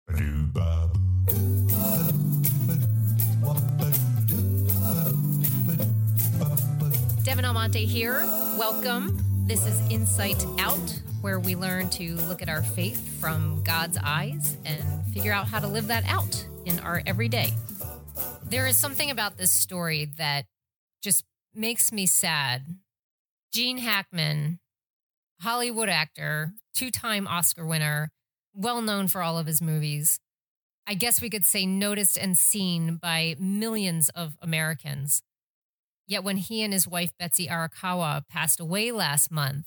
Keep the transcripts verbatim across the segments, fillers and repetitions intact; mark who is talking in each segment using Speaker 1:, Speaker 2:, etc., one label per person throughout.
Speaker 1: Devin Almonte here. Welcome. This is Insight Out, where we learn to look at our faith from God's eyes and figure out how to live that out in our everyday. There is something about this story that just makes me sad. Gene Hackman, Hollywood actor, two-time Oscar winner, well known for all of his movies. I guess we could say noticed and seen by millions of Americans. Yet when he and his wife, Betsy Arakawa, passed away last month,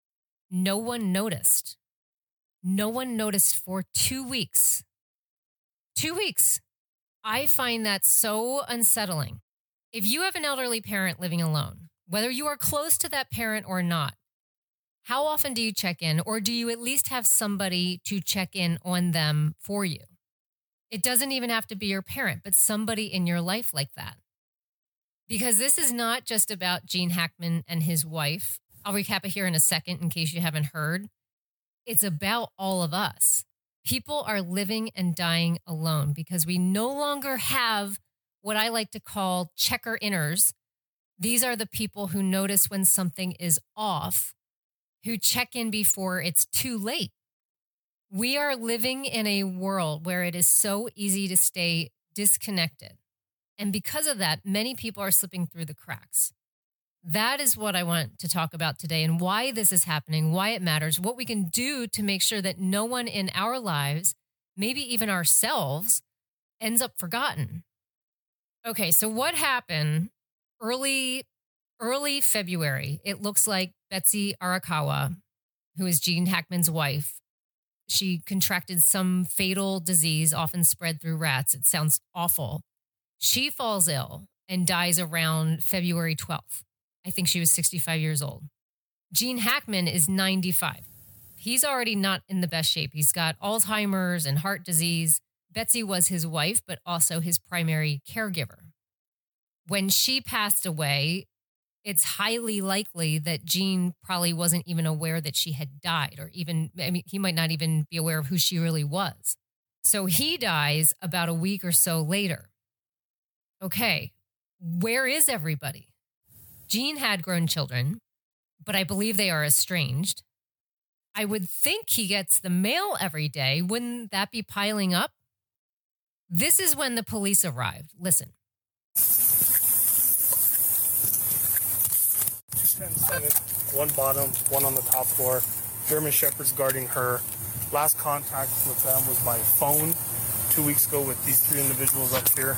Speaker 1: no one noticed. No one noticed for two weeks. Two weeks. I find that so unsettling. If you have an elderly parent living alone, whether you are close to that parent or not, how often do you check in, or do you at least have somebody to check in on them for you? It doesn't even have to be your parent, but somebody in your life like that. Because this is not just about Gene Hackman and his wife. I'll recap it here in a second in case you haven't heard. It's about all of us. People are living and dying alone because we no longer have what I like to call checker inners. These are the people who notice when something is off, who check in before it's too late. We are living in a world where it is so easy to stay disconnected. And because of that, many people are slipping through the cracks. That is what I want to talk about today and why this is happening, why it matters, what we can do to make sure that no one in our lives, maybe even ourselves, ends up forgotten. Okay, so what happened early, early February? It looks like Betsy Arakawa, who is Gene Hackman's wife, she contracted some fatal disease often spread through rats. It sounds awful. She falls ill and dies around February twelfth. I think she was sixty-five years old. Gene Hackman is ninety-five. He's already not in the best shape. He's got Alzheimer's and heart disease. Betsy was his wife, but also his primary caregiver. When she passed away, it's highly likely that Gene probably wasn't even aware that she had died, or even, I mean, he might not even be aware of who she really was. So he dies about a week or so later. Okay, where is everybody? Gene had grown children, but I believe they are estranged. I would think he gets the mail every day. Wouldn't that be piling up? This is when the police arrived. Listen.
Speaker 2: One bottom, one on the top floor. German Shepherds guarding her. Last contact with them was by phone two weeks ago with these three individuals up here.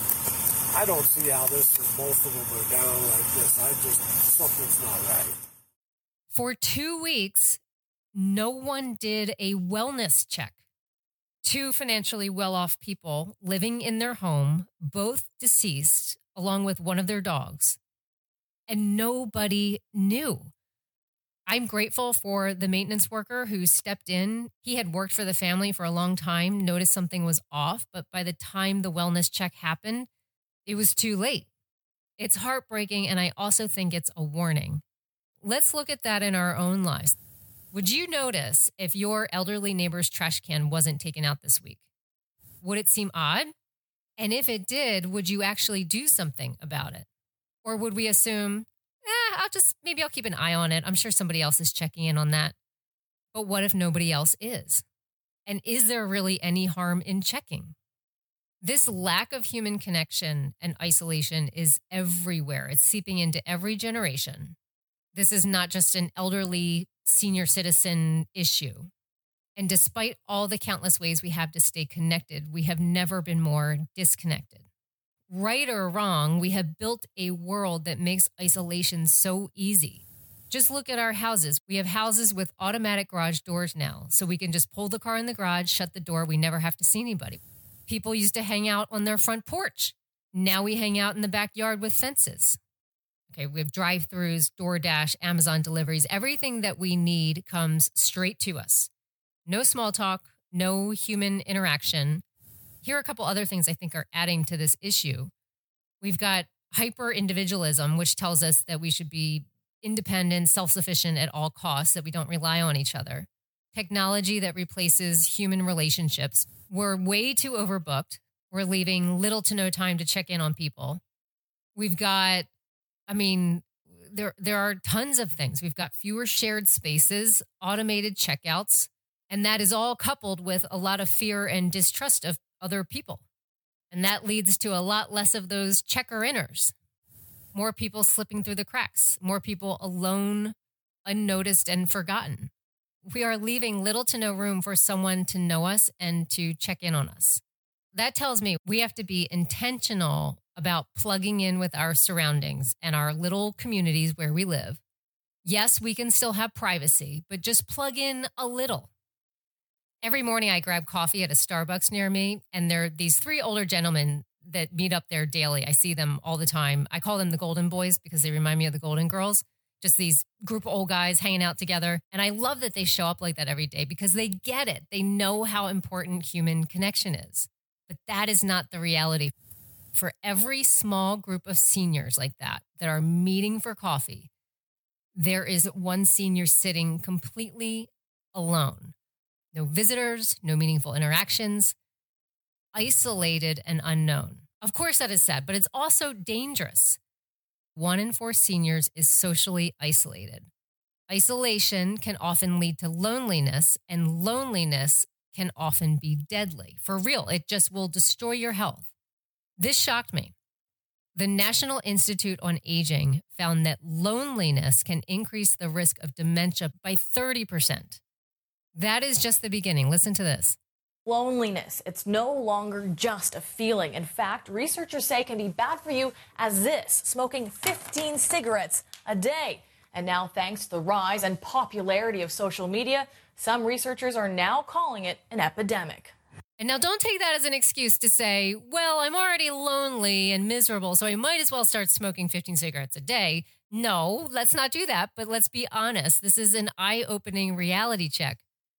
Speaker 3: I don't see how this is, both of them are down like this. I just, something's not right.
Speaker 1: For two weeks, no one did a wellness check. Two financially well-off people living in their home, both deceased, along with one of their dogs. And nobody knew. I'm grateful for the maintenance worker who stepped in. He had worked for the family for a long time, noticed something was off, but by the time the wellness check happened, it was too late. It's heartbreaking, and I also think it's a warning. Let's look at that in our own lives. Would you notice if your elderly neighbor's trash can wasn't taken out this week? Would it seem odd? And if it did, would you actually do something about it? Or would we assume, eh, I'll just, maybe I'll keep an eye on it. I'm sure somebody else is checking in on that. But what if nobody else is? And is there really any harm in checking? This lack of human connection and isolation is everywhere. It's seeping into every generation. This is not just an elderly senior citizen issue. And despite all the countless ways we have to stay connected, we have never been more disconnected. Right or wrong, we have built a world that makes isolation so easy. Just look at our houses. We have houses with automatic garage doors now, so we can just pull the car in the garage, shut the door. We never have to see anybody. People used to hang out on their front porch. Now we hang out in the backyard with fences. Okay, we have drive-thrus, DoorDash, Amazon deliveries. Everything that we need comes straight to us. No small talk, no human interaction. Here are a couple other things I think are adding to this issue. We've got hyper-individualism, which tells us that we should be independent, self-sufficient at all costs, that we don't rely on each other. technology that replaces human relationships. We're way too overbooked. We're leaving little to no time to check in on people. We've got, I mean, there there are tons of things. We've got fewer shared spaces, automated checkouts, and that is all coupled with a lot of fear and distrust of other people. And that leads to a lot less of those checker-inners. More people slipping through the cracks, more people alone, unnoticed, and forgotten. We are leaving little to no room for someone to know us and to check in on us. That tells me we have to be intentional about plugging in with our surroundings and our little communities where we live. Yes, we can still have privacy, but just plug in a little. Every morning I grab coffee at a Starbucks near me, and there are these three older gentlemen that meet up there daily. I see them all the time. I call them the Golden Boys because they remind me of the Golden Girls. Just these group of old guys hanging out together. And I love that they show up like that every day because they get it. They know how important human connection is. But that is not the reality. For every small group of seniors like that, that are meeting for coffee, there is one senior sitting completely alone. No visitors, no meaningful interactions, isolated and unknown. Of course, that is sad, but it's also dangerous. One in four seniors is socially isolated. Isolation can often lead to loneliness, and loneliness can often be deadly. For real, it just will destroy your health. This shocked me. The National Institute on Aging found that loneliness can increase the risk of dementia by thirty percent. That is just the beginning. Listen to this.
Speaker 4: Loneliness, it's no longer just a feeling. In fact, researchers say it can be bad for you as this, smoking fifteen cigarettes a day. And now, thanks to the rise and popularity of social media, some researchers are now calling it an epidemic.
Speaker 1: And now don't take that as an excuse to say, well, I'm already lonely and miserable, so I might as well start smoking fifteen cigarettes a day. No, let's not do that. But let's be honest. This is an eye-opening reality check.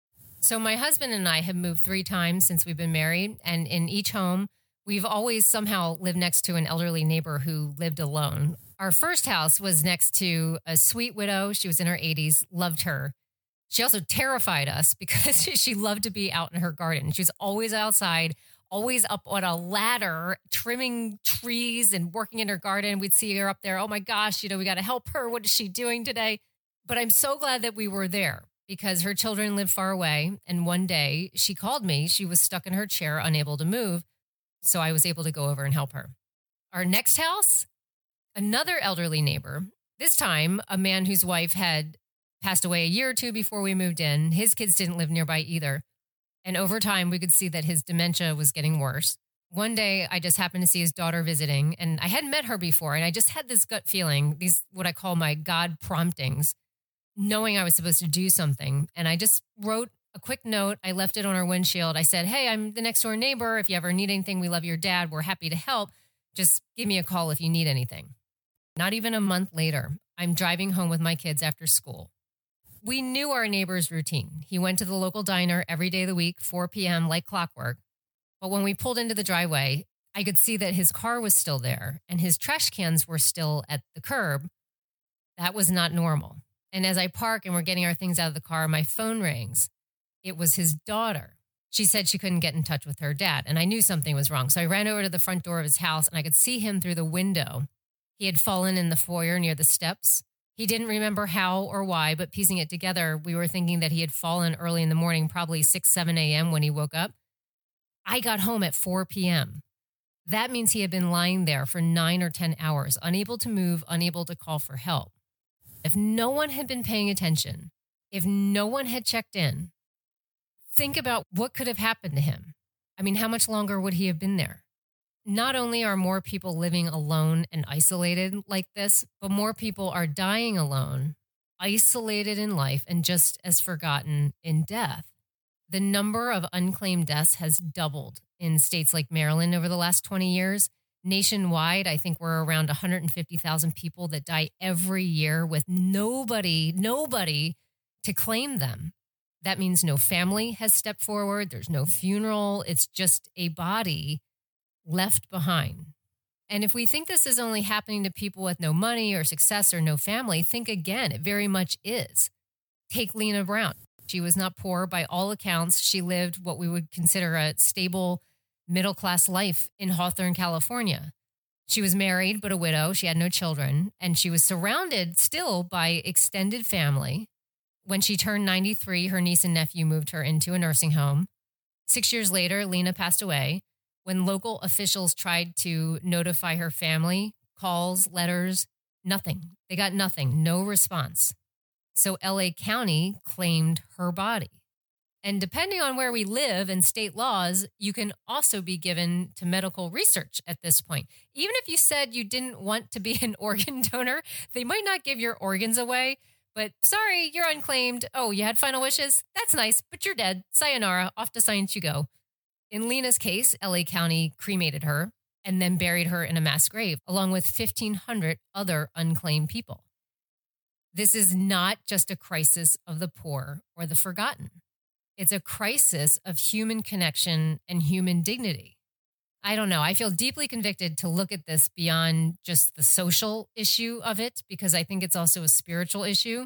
Speaker 1: So my husband and I have moved three times since we've been married. And in each home, we've always somehow lived next to an elderly neighbor who lived alone. Our first house was next to a sweet widow. She was in her eighties, loved her. She also terrified us because she loved to be out in her garden. She was always outside, always up on a ladder, trimming trees and working in her garden. We'd see her up there. Oh my gosh, you know, we got to help her. What is she doing today? But I'm so glad that we were there because her children lived far away. And one day she called me. She was stuck in her chair, unable to move. So I was able to go over and help her. Our next house, another elderly neighbor, this time a man whose wife had passed away a year or two before we moved in. His kids didn't live nearby either. And over time, we could see that his dementia was getting worse. One day, I just happened to see his daughter visiting, and I hadn't met her before, and I just had this gut feeling, these what I call my God promptings, knowing I was supposed to do something. And I just wrote a quick note. I left it on her windshield. I said, hey, I'm the next door neighbor. If you ever need anything, we love your dad. We're happy to help. Just give me a call if you need anything. Not even a month later, I'm driving home with my kids after school. We knew our neighbor's routine. He went to the local diner every day of the week, four p.m., like clockwork. But when we pulled into the driveway, I could see that his car was still there and his trash cans were still at the curb. That was not normal. And as I park and we're getting our things out of the car, my phone rings. It was his daughter. She said she couldn't get in touch with her dad, and I knew something was wrong. So I ran over to the front door of his house, and I could see him through the window. He had fallen in the foyer near the steps. He didn't remember how or why, but piecing it together, we were thinking that he had fallen early in the morning, probably six, seven a.m. when he woke up. I got home at four p.m. That means he had been lying there for nine or ten hours, unable to move, unable to call for help. If no one had been paying attention, if no one had checked in, think about what could have happened to him. I mean, how much longer would he have been there? Not only are more people living alone and isolated like this, but more people are dying alone, isolated in life, and just as forgotten in death. The number of unclaimed deaths has doubled in states like Maryland over the last twenty years. Nationwide, I think we're around one hundred fifty thousand people that die every year with nobody, nobody to claim them. That means no family has stepped forward. There's no funeral. It's just a body left behind. And if we think this is only happening to people with no money or success or no family, think again. It very much is. Take Lena Brown. She was not poor. By all accounts, she lived what we would consider a stable middle-class life in Hawthorne, California. She was married, but a widow. She had no children, and she was surrounded still by extended family. When she turned ninety-three, her niece and nephew moved her into a nursing home. Six years later, Lena passed away. When local officials tried to notify her family, calls, letters, nothing. They got nothing, no response. So L A County claimed her body. And depending on where we live and state laws, you can also be given to medical research at this point. Even if you said you didn't want to be an organ donor, they might not give your organs away. But sorry, you're unclaimed. Oh, you had final wishes? That's nice, but you're dead. Sayonara, off to science you go. In Lena's case, L A County cremated her and then buried her in a mass grave, along with fifteen hundred other unclaimed people. This is not just a crisis of the poor or the forgotten. It's a crisis of human connection and human dignity. I don't know. I feel deeply convicted to look at this beyond just the social issue of it, because I think it's also a spiritual issue.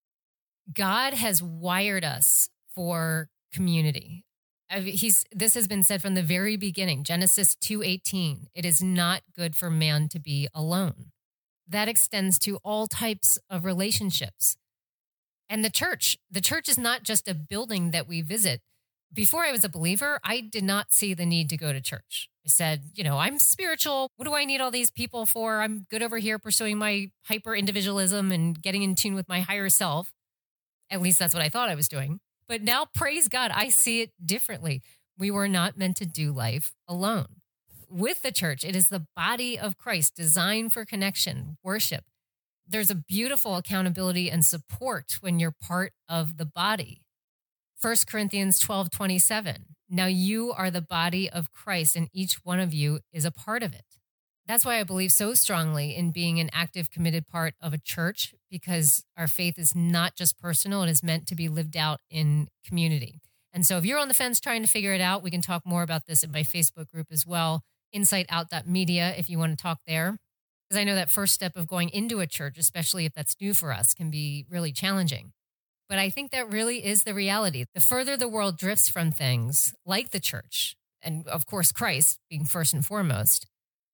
Speaker 1: God has wired us for community. He's, this has been said from the very beginning, Genesis two eighteen. It is not good for man to be alone. That extends to all types of relationships. And the church, the church is not just a building that we visit. Before I was a believer, I did not see the need to go to church. I said, you know, I'm spiritual. What do I need all these people for? I'm good over here pursuing my hyper individualism and getting in tune with my higher self. At least that's what I thought I was doing. But now, praise God, I see it differently. We were not meant to do life alone. With the church, it is the body of Christ designed for connection, worship. There's a beautiful accountability and support when you're part of the body. First Corinthians twelve twenty-seven. Now you are the body of Christ, and each one of you is a part of it. That's why I believe so strongly in being an active, committed part of a church, because our faith is not just personal. It is meant to be lived out in community. And so if you're on the fence trying to figure it out, we can talk more about this in my Facebook group as well, insight out dot media, if you want to talk there. Because I know that first step of going into a church, especially if that's new for us, can be really challenging. But I think that really is the reality. The further the world drifts from things like the church, and of course Christ being first and foremost,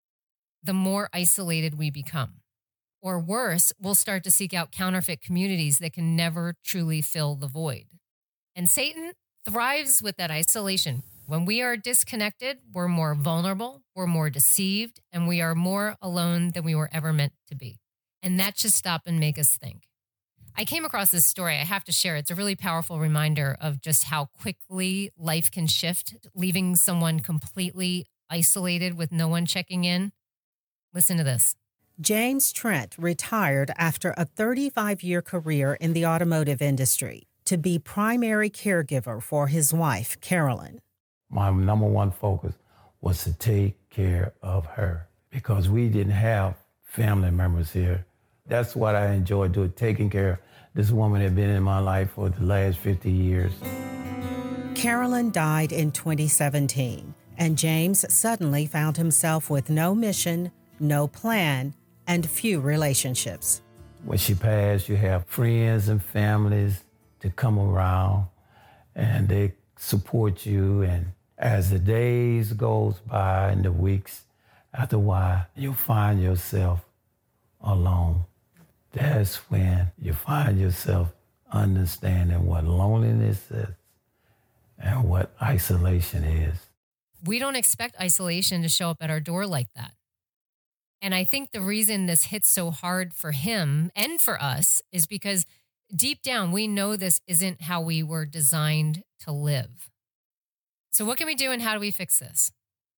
Speaker 1: the more isolated we become. Or worse, we'll start to seek out counterfeit communities that can never truly fill the void. And Satan thrives with that isolation. When we are disconnected, we're more vulnerable, we're more deceived, and we are more alone than we were ever meant to be. And that should stop and make us think. I came across this story. I have to share it. It's a really powerful reminder of just how quickly life can shift, leaving someone completely isolated with no one checking in. Listen to this.
Speaker 5: James Trent retired after a thirty-five-year career in the automotive industry to be primary caregiver for his wife, Carolyn.
Speaker 6: My number one focus was to take care of her because we didn't have family members here. That's what I enjoyed doing, taking care of this woman that had been in my life for the last fifty years.
Speaker 5: Carolyn died in twenty seventeen, and James suddenly found himself with no mission, no plan, and few relationships.
Speaker 6: When she passed, you have friends and families to come around, and they support you. And as the days goes by and the weeks, after a while, you'll find yourself alone. That's when you find yourself understanding what loneliness is and what isolation is.
Speaker 1: We don't expect isolation to show up at our door like that. And I think the reason this hits so hard for him and for us is because deep down, we know this isn't how we were designed to live. So what can we do and how do we fix this?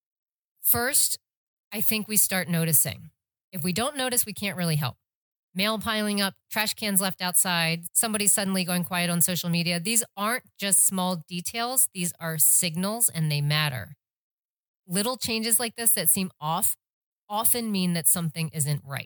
Speaker 1: First, I think we start noticing. If we don't notice, we can't really help. Mail piling up, trash cans left outside, somebody suddenly going quiet on social media. These aren't just small details. These are signals and they matter. Little changes like this that seem off often mean that something isn't right.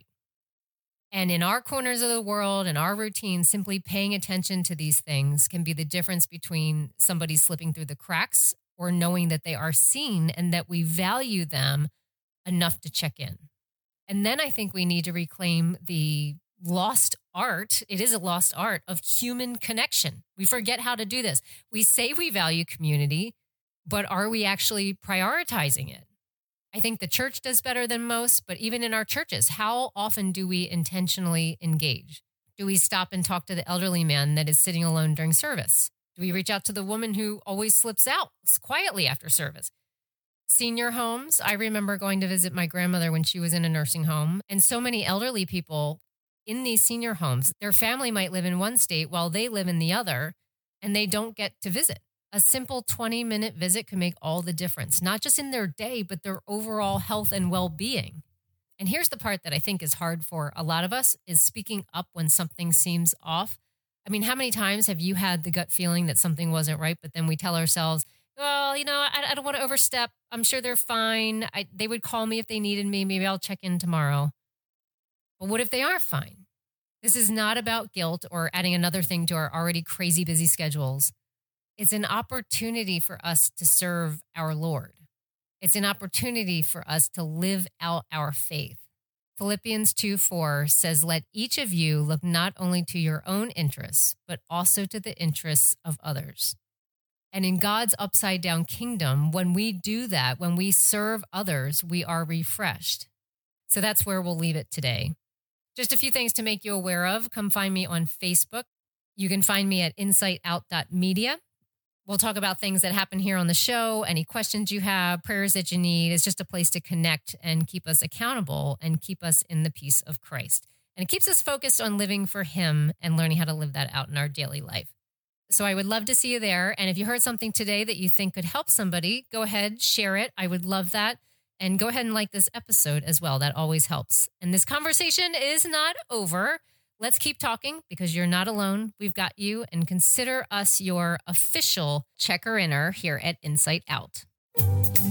Speaker 1: And in our corners of the world, in our routine, simply paying attention to these things can be the difference between somebody slipping through the cracks or knowing that they are seen and that we value them enough to check in. And then I think we need to reclaim the lost art. It is a lost art of human connection. We forget how to do this. We say we value community, but are we actually prioritizing it? I think the church does better than most, but even in our churches, how often do we intentionally engage? Do we stop and talk to the elderly man that is sitting alone during service? Do we reach out to the woman who always slips out quietly after service? Senior homes. I remember going to visit my grandmother when she was in a nursing home, and so many elderly people in these senior homes, their family might live in one state while they live in the other, and they don't get to visit. A simple twenty minute visit can make all the difference, not just in their day, but their overall health and well-being. And here's the part that I think is hard for a lot of us is speaking up when something seems off. I mean, how many times have you had the gut feeling that something wasn't right, but then we tell ourselves, well, you know, I, I don't want to overstep. I'm sure they're fine. I, they would call me if they needed me. Maybe I'll check in tomorrow. But what if they aren't fine? This is not about guilt or adding another thing to our already crazy busy schedules. It's an opportunity for us to serve our Lord. It's an opportunity for us to live out our faith. Philippians two four says, let each of you look not only to your own interests, but also to the interests of others. And in God's upside down kingdom, when we do that, when we serve others, we are refreshed. So that's where we'll leave it today. Just a few things to make you aware of. Come find me on Facebook. You can find me at insight out dot media. We'll talk about things that happen here on the show, any questions you have, prayers that you need. It's just a place to connect and keep us accountable and keep us in the peace of Christ. And it keeps us focused on living for Him and learning how to live that out in our daily life. So I would love to see you there. And if you heard something today that you think could help somebody, go ahead, share it. I would love that. And go ahead and like this episode as well. That always helps. And this conversation is not over. Let's keep talking because you're not alone. We've got you, and consider us your official checker-inner here at Insight Out.